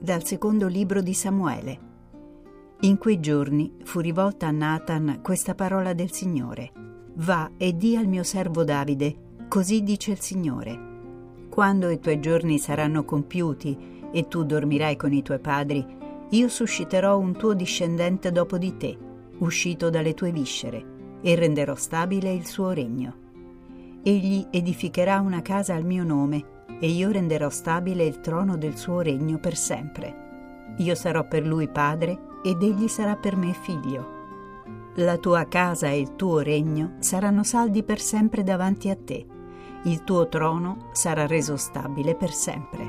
Dal secondo libro di Samuele. In quei giorni fu rivolta a Natan questa parola del Signore: Va e di al mio servo Davide, così dice il Signore: quando i tuoi giorni saranno compiuti e tu dormirai con i tuoi padri, io susciterò un tuo discendente dopo di te, uscito dalle tue viscere, e renderò stabile il suo regno. Egli edificherà una casa al mio nome, e io renderò stabile il trono del suo regno per sempre. Io sarò per lui padre, ed egli sarà per me figlio. La tua casa e il tuo regno saranno saldi per sempre davanti a te. Il tuo trono sarà reso stabile per sempre.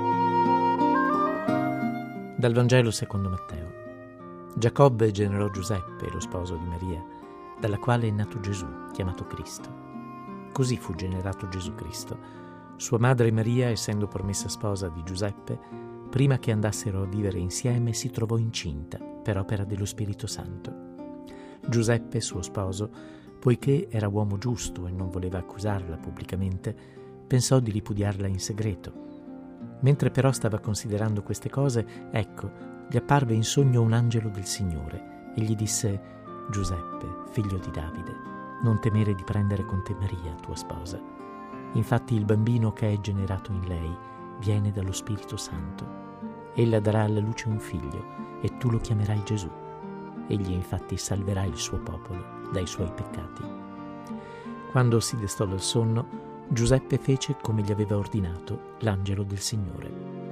Dal Vangelo secondo Matteo. Giacobbe generò Giuseppe, lo sposo di Maria, dalla quale è nato Gesù, chiamato Cristo. Così fu generato Gesù Cristo. Sua madre Maria, essendo promessa sposa di Giuseppe, prima che andassero a vivere insieme, si trovò incinta per opera dello Spirito Santo. Giuseppe, suo sposo, poiché era uomo giusto e non voleva accusarla pubblicamente, pensò di ripudiarla in segreto. Mentre però stava considerando queste cose, ecco, gli apparve in sogno un angelo del Signore e gli disse: Giuseppe, figlio di Davide, non temere di prendere con te Maria, tua sposa. Infatti il bambino che è generato in lei viene dallo Spirito Santo. Ella darà alla luce un figlio e tu lo chiamerai Gesù. Egli infatti salverà il suo popolo dai suoi peccati. Quando si destò dal sonno, Giuseppe fece come gli aveva ordinato l'angelo del Signore.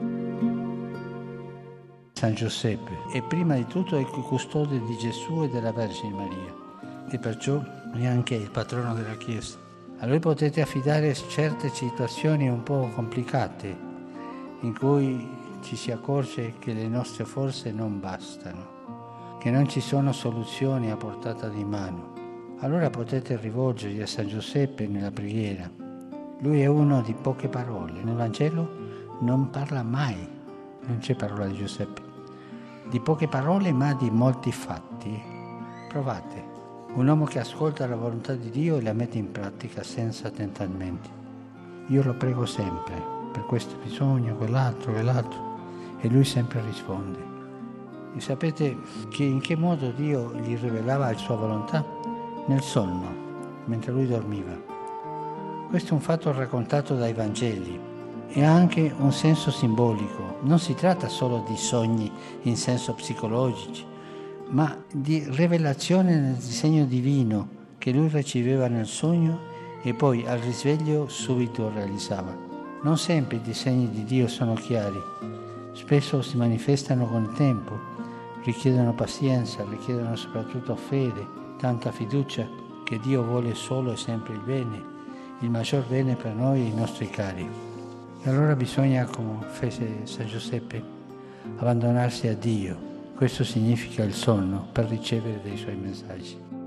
San Giuseppe è prima di tutto il custode di Gesù e della Vergine Maria, e perciò è anche il patrono della Chiesa. A lui potete affidare certe situazioni un po' complicate, in cui ci si accorge che le nostre forze non bastano, che non ci sono soluzioni a portata di mano. Allora potete rivolgervi a San Giuseppe nella preghiera. Lui è uno di poche parole. Nel Vangelo non parla mai, non c'è parola di Giuseppe. Di poche parole ma di molti fatti. Provate. Un uomo che ascolta la volontà di Dio e la mette in pratica senza tentamenti. Io lo prego sempre, per questo bisogno, quell'altro, e lui sempre risponde. E sapete che in che modo Dio gli rivelava la sua volontà? Nel sonno, mentre lui dormiva. Questo è un fatto raccontato dai Vangeli e ha anche un senso simbolico. Non si tratta solo di sogni in senso psicologici, ma di rivelazione nel disegno divino che lui riceveva nel sogno e poi al risveglio subito realizzava. Non sempre i disegni di Dio sono chiari, spesso si manifestano con il tempo, richiedono pazienza, richiedono soprattutto fede, tanta fiducia che Dio vuole solo e sempre il bene, il maggior bene per noi e i nostri cari. E allora bisogna, come fece San Giuseppe, abbandonarsi a Dio. Questo significa il sonno per ricevere dei suoi messaggi.